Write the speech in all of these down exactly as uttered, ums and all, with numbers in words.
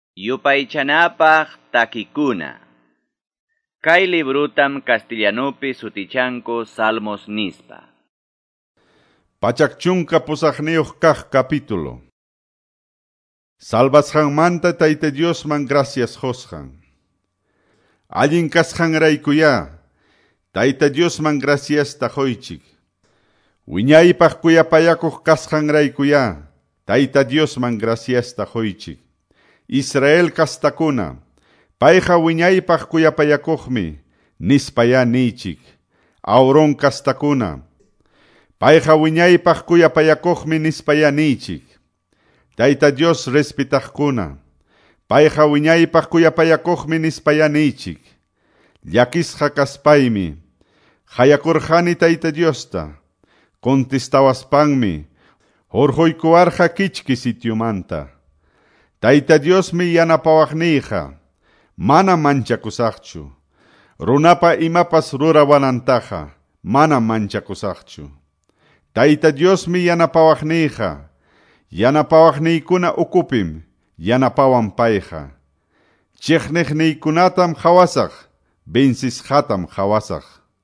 Yupaychanapaq takikuna. Kay librutam castellanupi sutichanku Salmos nispa. Pachakchunka pusaqniyuq kaq capítulo. Salvasqanmanta Tayta Diosman gracias hosqan. Allin kasqanraykuya, Tayta Diosman gracias tahoychik. Wiñaypaq kuyapayakuq kasqanraykuya, Tayta Diosman gracias tahoychik. Israel kastakuna, payqa wiñaypaq kuyapayakuqmi, nispaya nichik. Auron kastakuna, payqa wiñaypaq kuyapayakuqmi nispaya nichik. Tayta Dios respetaqkuna, payqa wiñaypaq kuyapayakuqmi nispaya nichik. Llakisqa kaspaymi, hayakurqani Tayta Diosta, contestawaspanmi, hurquykuwarqa kichki sitiumanta. Tayta Diosmi yanapawaqniyqa, mana manchakusaqchu. Runapa imapas rurawanantaqa, mana manchakusaqchu. Tayta Diosmi yanapawaqniyqa, yanapawaqniykuna ukupim, yanapawan payqa. Chiqniqniykunatam hawasaq, bencisqatam hawasaq.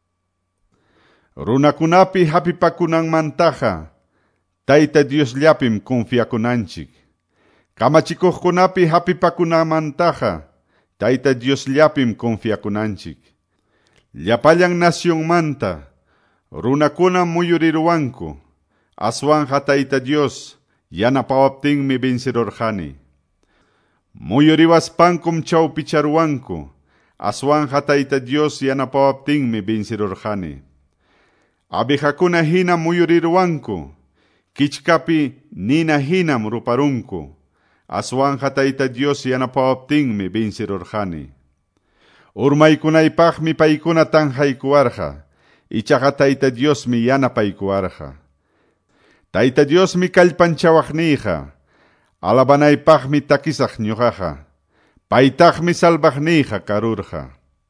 Runakunapi hapipakunanmantaqa, Tayta Diosllapim confiakunanchik. Kamachikuqkunapi hapipakunamantaqa, Tayta Diosllapim confiakunanchik. Llapallan nacionmanta, runakuna muyurirwanku, aswanja Tayta Dios, yanapawaptinmi vencerorjani. Muyuriwaspankum chawpicharwanku, aswanja Tayta Dios yanapawaptinmi vencerorjani. Abejakuna hina muyurirwanku, kichkapi nina hinam ruparunku, aswanja Tayta Dios yanapawaptinmi vencerorjani. Urmaykunaypaqmi paykuna tanhaykuwarqa, ichaqa Tayta Diosmi yanapaykuwarqa. Tayta Diosmi kallpanchawaqniyqa, alabanaypaqmi takisaq ñuqaqa, paytaqmi salvaqniyqa karurqa.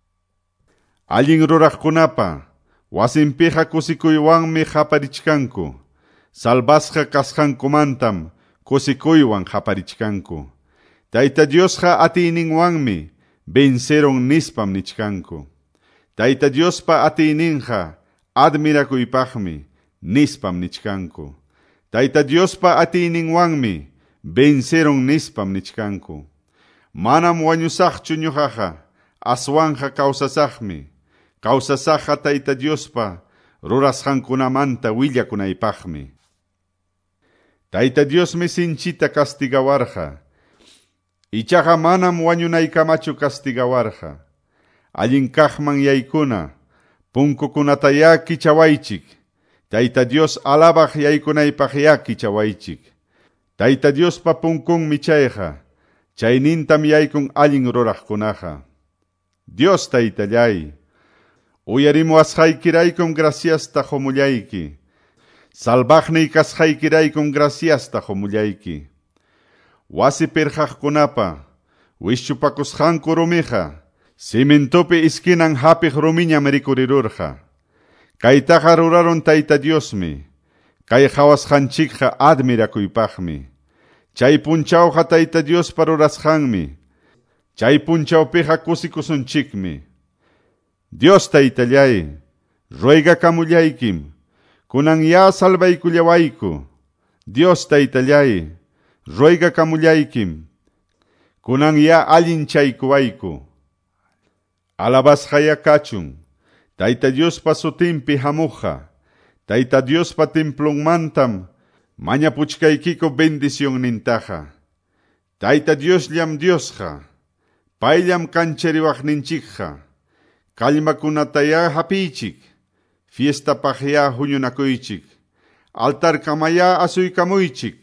Allin ruraqkunapa, wasinpiqa kusikuywanmi haparichkanku, salvasqa kasqankumantam kusikuywan haparichkanku. Tayta Diosqa atiyninwanmi venceron nispam nichkanku. Tayta Diospa atiyninqa admirakuypaqmi nispam nichkanku. Tayta Diospa atiyninwanmi venceron nispam nichkanku. Manam wañusaqchu ñuqaqa, aswanja kawsasaqmi. Kawsasaqa Tayta Diospa rurasqankunamanta willakunaypaqmi. Tayta Diosmi sinchita castigawarqa, ichaqa manam wañunaykamachu castigawarqa. Allin kaqman yaykuna, punkukunataya kichawaychik. Tayta Dios alabaq yaykunaypaqya kichawaychik. Tayta Diospa punkunmi chayqa, chaynintam yaykun allin ruraqkunaqa. Dios Taytallay, uyarimuwasqaykiraykum graciasta humullayki. Salvaqniy kasqaykiraykum graciasta humullayki. Wasi pirqaqkunapa, wischupakusqanku rumiqa, simintupi iskinan hapiq rumiñam rikurirurqa. Kaytaqa ruraron Tayta Diosmi, kay hawasqanchikqa admirakuypaqmi. Chay punchawqa Tayta Diospa rurasqanmi, chay punchawpiqa kusikusunchikmi. Dios Taytallay, ruegakamullaykim, kunan ya salvaykullawayku. Dios Taytallay, ruegakamullaykim, kunan ya allinchaykuwayku. Alabasqaya kachun, Tayta Diospa sutinpi hamuqa, Tayta Diospa templonmantam, mañapuchkaykiku bendición nintaqa. Tayta Diosllam Diosqa, payllam kanchariwaqninchikqa. Kallmakunataya hapiychik, fiestapaqya huñunakuychik, altarkamaya asuykamuychik.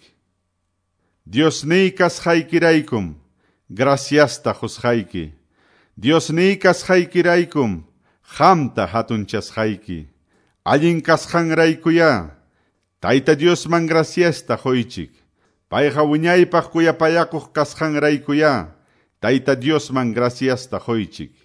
Diosniy kasqaykiraykum, graciasta husqayki. Diosniy kasqaykiraykum, qamta hatunchasqayki. Allin kasqanraykuya, Tayta Diosman graciasta hoychik. Payqa wiñaypaq kuyapayakuq kasqanraykuya, Tayta Diosman graciasta hoychik.